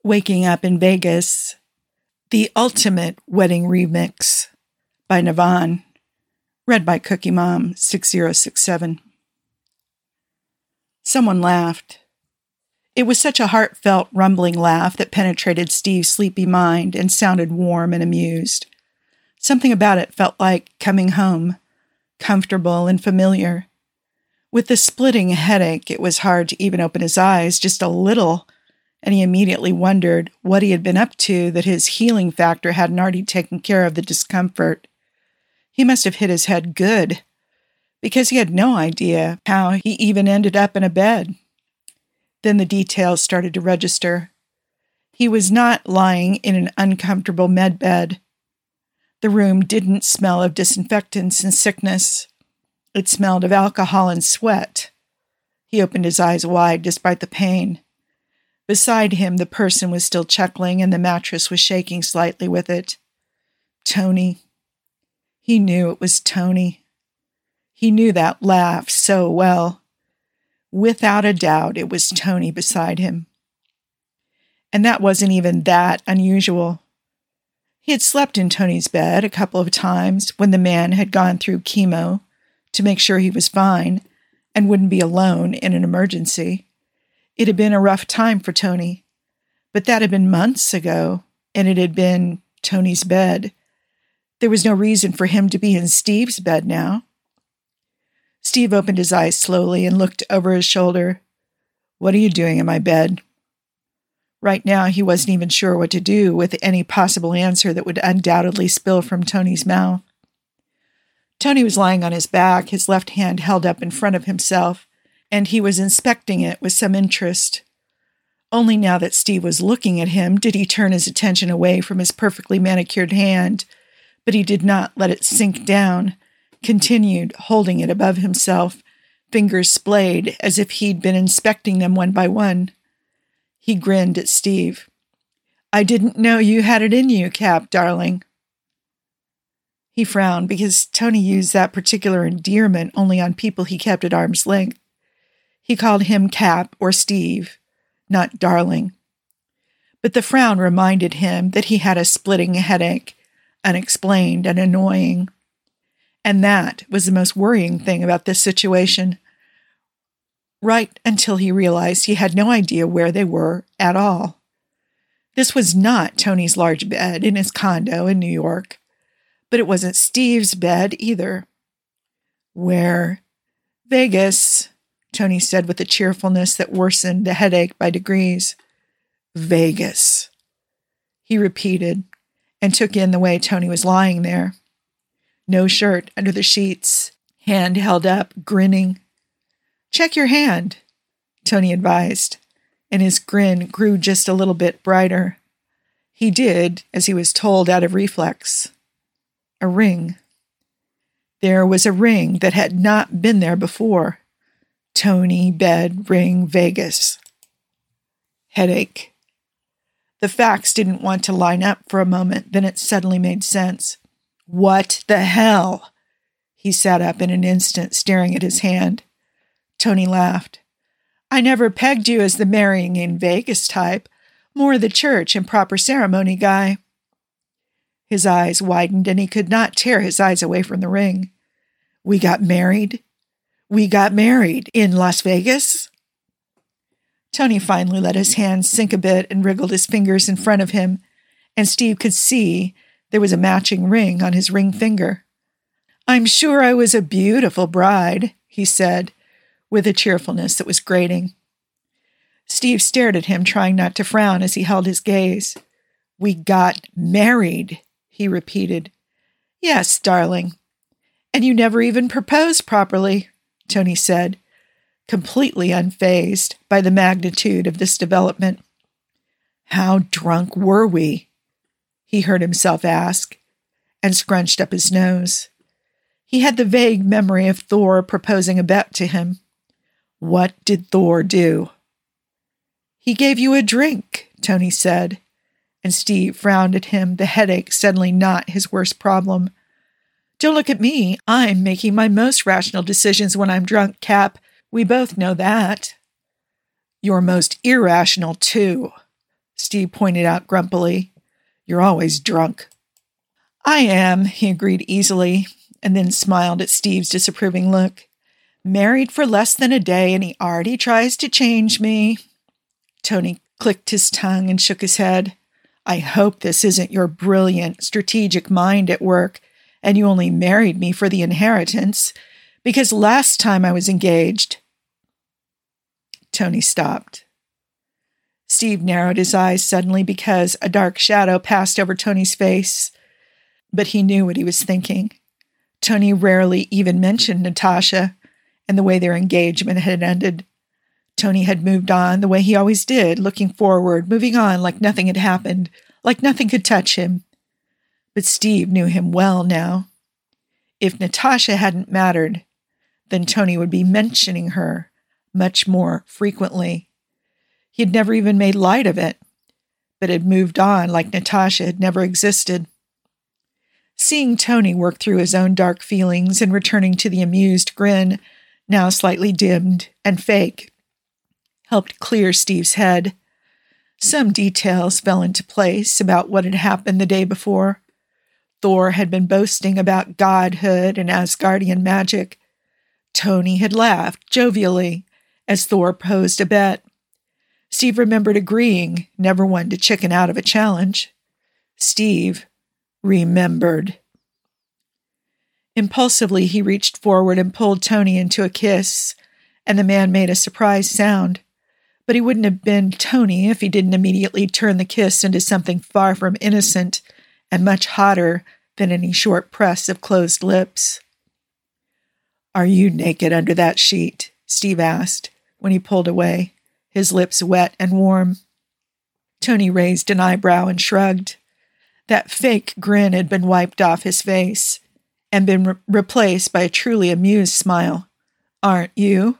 Waking Up in Vegas, The Ultimate Wedding Remix by Navon, read by Cookie Mom 6067. Someone laughed. It was such a heartfelt, rumbling laugh that penetrated Steve's sleepy mind and sounded warm and amused. Something about it felt like coming home, comfortable and familiar. With the splitting headache, it was hard to even open his eyes just a little, and he immediately wondered what he had been up to that his healing factor hadn't already taken care of the discomfort. He must have hit his head good, because he had no idea how he even ended up in a bed. Then the details started to register. He was not lying in an uncomfortable med bed. The room didn't smell of disinfectants and sickness. It smelled of alcohol and sweat. He opened his eyes wide despite the pain. Beside him, the person was still chuckling and the mattress was shaking slightly with it. Tony. He knew it was Tony. He knew that laugh so well. Without a doubt, it was Tony beside him. And that wasn't even that unusual. He had slept in Tony's bed a couple of times when the man had gone through chemo to make sure he was fine and wouldn't be alone in an emergency. It had been a rough time for Tony, but that had been months ago, and it had been Tony's bed. There was no reason for him to be in Steve's bed now. Steve opened his eyes slowly and looked over his shoulder. "What are you doing in my bed?" Right now, he wasn't even sure what to do with any possible answer that would undoubtedly spill from Tony's mouth. Tony was lying on his back, his left hand held up in front of himself, and he was inspecting it with some interest. Only now that Steve was looking at him did he turn his attention away from his perfectly manicured hand, but he did not let it sink down, continued holding it above himself, fingers splayed as if he'd been inspecting them one by one. He grinned at Steve. "I didn't know you had it in you, Cap, darling." He frowned because Tony used that particular endearment only on people he kept at arm's length. He called him Cap or Steve, not darling. But the frown reminded him that he had a splitting headache, unexplained and annoying. And that was the most worrying thing about this situation. Right until he realized he had no idea where they were at all. This was not Tony's large bed in his condo in New York, but it wasn't Steve's bed either. "Where?" "Vegas," Tony said with a cheerfulness that worsened the headache by degrees. "Vegas," he repeated, and took in the way Tony was lying there. No shirt under the sheets, hand held up, grinning. "Check your hand," Tony advised, and his grin grew just a little bit brighter. He did, as he was told out of reflex. A ring. There was a ring that had not been there before. Tony, bed, ring, Vegas. Headache. The facts didn't want to line up for a moment, then it suddenly made sense. "What the hell?" He sat up in an instant, staring at his hand. Tony laughed. "I never pegged you as the marrying in Vegas type, more the church and proper ceremony guy." His eyes widened, and he could not tear his eyes away from the ring. "We got married? We got married in Las Vegas?" Tony finally let his hands sink a bit and wriggled his fingers in front of him, and Steve could see there was a matching ring on his ring finger. "I'm sure I was a beautiful bride," he said, with a cheerfulness that was grating. Steve stared at him, trying not to frown as he held his gaze. "We got married," he repeated. "Yes, darling. And you never even proposed properly," Tony said, completely unfazed by the magnitude of this development. "How drunk were we?" he heard himself ask, and scrunched up his nose. He had the vague memory of Thor proposing a bet to him. What did Thor do? "He gave you a drink," Tony said, and Steve frowned at him, the headache suddenly not his worst problem. "Don't look at me. I'm making my most rational decisions when I'm drunk, Cap. We both know that." "You're most irrational, too," Steve pointed out grumpily. You're always drunk. I am, he agreed easily, and then smiled at Steve's disapproving look. Married for less than a day, and he already tries to change me. Tony clicked his tongue and shook his head. I hope this isn't your brilliant, strategic mind at work, and you only married me for the inheritance, because last time I was engaged... Tony stopped. Steve narrowed his eyes suddenly because a dark shadow passed over Tony's face, but he knew what he was thinking. Tony rarely even mentioned Natasha and the way their engagement had ended. Tony had moved on the way he always did, looking forward, moving on like nothing had happened, like nothing could touch him. But Steve knew him well now. If Natasha hadn't mattered, then Tony would be mentioning her much more frequently. He had never even made light of it, but had moved on like Natasha had never existed. Seeing Tony work through his own dark feelings and returning to the amused grin, now slightly dimmed and fake, helped clear Steve's head. Some details fell into place about what had happened the day before. Thor had been boasting about godhood and Asgardian magic. Tony had laughed jovially as Thor posed a bet. Steve remembered agreeing, never one to chicken out of a challenge. Steve remembered. Impulsively, he reached forward and pulled Tony into a kiss, and the man made a surprised sound. But he wouldn't have been Tony if he didn't immediately turn the kiss into something far from innocent and much hotter than any short press of closed lips. Are you naked under that sheet? Steve asked when he pulled away, his lips wet and warm. Tony raised an eyebrow and shrugged. That fake grin had been wiped off his face and been replaced by a truly amused smile. Aren't you?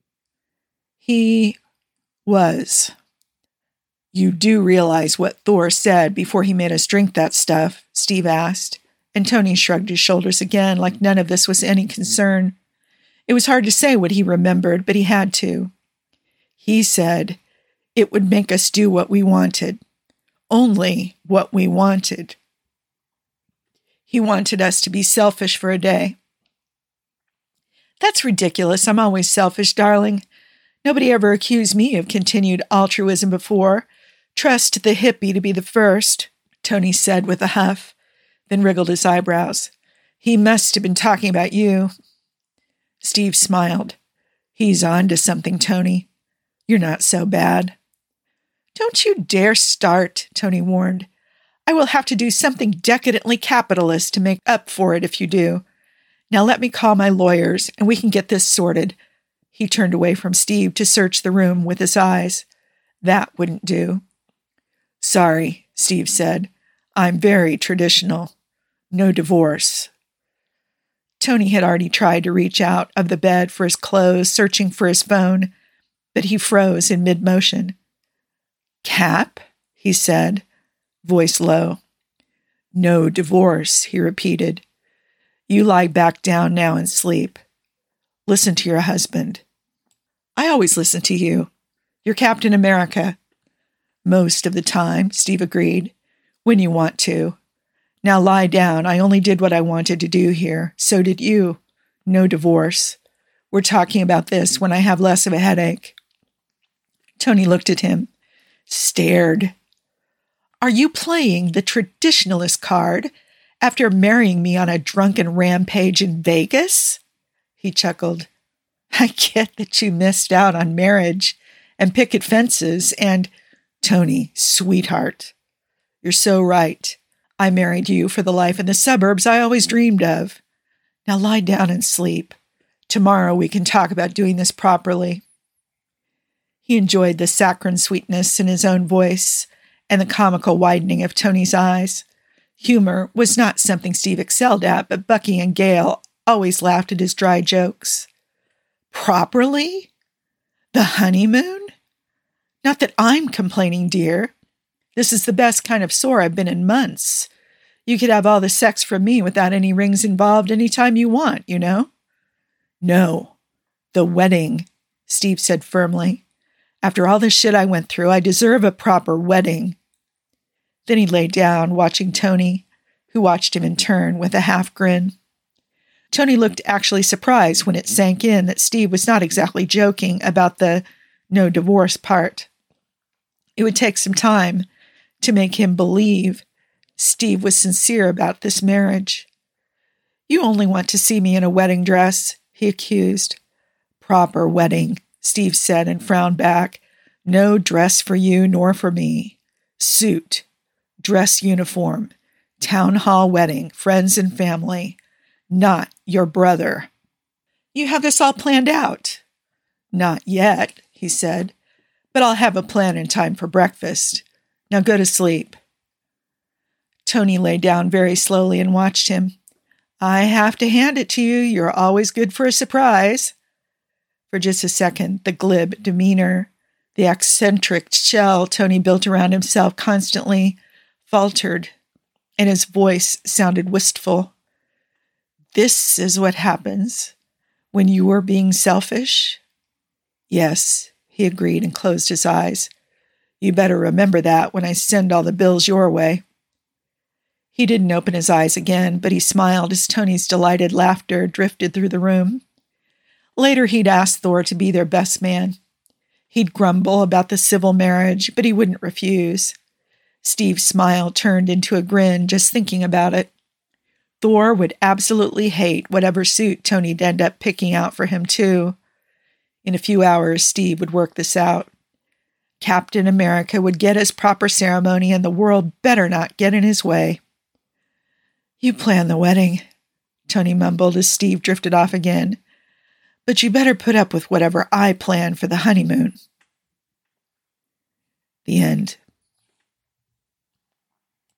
He was. You do realize what Thor said before he made us drink that stuff? Steve asked, and Tony shrugged his shoulders again like none of this was any concern. It was hard to say what he remembered, but he had to. He said it would make us do what we wanted. Only what we wanted. He wanted us to be selfish for a day. That's ridiculous. I'm always selfish, darling. Nobody ever accused me of continued altruism before. Trust the hippie to be the first, Tony said with a huff, then wriggled his eyebrows. He must have been talking about you. Steve smiled. He's on to something, Tony. You're not so bad. Don't you dare start, Tony warned. I will have to do something decadently capitalist to make up for it if you do. Now let me call my lawyers and we can get this sorted. He turned away from Steve to search the room with his eyes. That wouldn't do. Sorry, Steve said. I'm very traditional. No divorce. Tony had already tried to reach out of the bed for his clothes, searching for his phone, but he froze in mid-motion. Cap? He said, voice low. No divorce, he repeated. You lie back down now and sleep. Listen to your husband. I always listen to you. You're Captain America. Most of the time, Steve agreed. When you want to. Now lie down. I only did what I wanted to do here. So did you. No divorce. We're talking about this when I have less of a headache. Tony looked at him. Stared. Are you playing the traditionalist card after marrying me on a drunken rampage in Vegas? He chuckled. I get that you missed out on marriage and picket fences and, Tony, sweetheart, you're so right. I married you for the life in the suburbs I always dreamed of. Now lie down and sleep. Tomorrow we can talk about doing this properly. He enjoyed the saccharine sweetness in his own voice and the comical widening of Tony's eyes. Humor was not something Steve excelled at, but Bucky and Gail always laughed at his dry jokes. Properly? The honeymoon? Not that I'm complaining, dear. This is the best kind of sore I've been in months. You could have all the sex from me without any rings involved anytime you want, you know? No. The wedding, Steve said firmly. After all the shit I went through, I deserve a proper wedding. Then he lay down, watching Tony, who watched him in turn with a half grin. Tony looked actually surprised when it sank in that Steve was not exactly joking about the no divorce part. It would take some time to make him believe Steve was sincere about this marriage. "You only want to see me in a wedding dress," he accused. "Proper wedding," Steve said and frowned back. "No dress for you nor for me. Suit, dress uniform, town hall wedding, friends and family. Not your brother." "You have this all planned out?" "Not yet," he said, "but I'll have a plan in time for breakfast. Now go to sleep." Tony lay down very slowly and watched him. "I have to hand it to you. You're always good for a surprise." For just a second, the glib demeanor, the eccentric shell Tony built around himself constantly, faltered, and his voice sounded wistful. "This is what happens when you are being selfish?" "Yes," he agreed and closed his eyes. "You better remember that when I send all the bills your way." He didn't open his eyes again, but he smiled as Tony's delighted laughter drifted through the room. Later, he'd ask Thor to be their best man. He'd grumble about the civil marriage, but he wouldn't refuse. Steve's smile turned into a grin just thinking about it. Thor would absolutely hate whatever suit Tony'd end up picking out for him, too. In a few hours, Steve would work this out. Captain America would get his proper ceremony, and the world better not get in his way. "You plan the wedding," Tony mumbled as Steve drifted off again. "But you better put up with whatever I plan for the honeymoon." The end.